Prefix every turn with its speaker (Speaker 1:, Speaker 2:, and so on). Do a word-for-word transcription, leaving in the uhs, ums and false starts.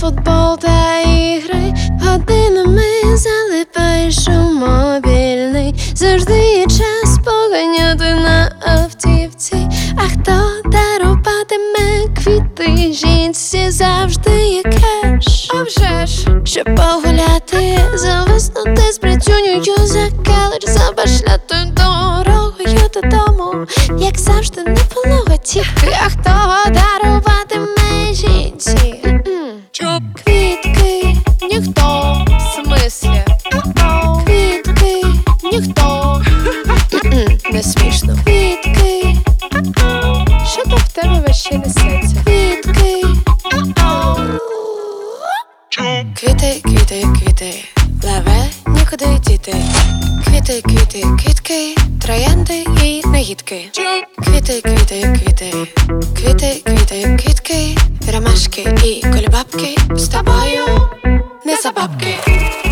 Speaker 1: футбол та ігри, годинами залипаєш у мобільний. Завжди є час поганяти на автівці. А хто даруватиме квіти жінці? Завжди є кеш, а вже ж, щоб погуляти, зависнути з працюнею за келих, забашляти дорогою додому, як завжди не було готівки. А хто даруватиме жінці квітки? Ніхто.
Speaker 2: В смислі?
Speaker 1: Квітки? Ніхто. Не смішно. Квітки?
Speaker 2: Що там в тебе ваще несеться?
Speaker 1: Квітки? Квіти, квіти, квіти, леве, нікуди діти. Квіти, квіти, квітки, троянди і негідки. Квіти, квіти, квіти, квіти, квіти, квітки, ромашки і кульбабки. З тобою не за бабки.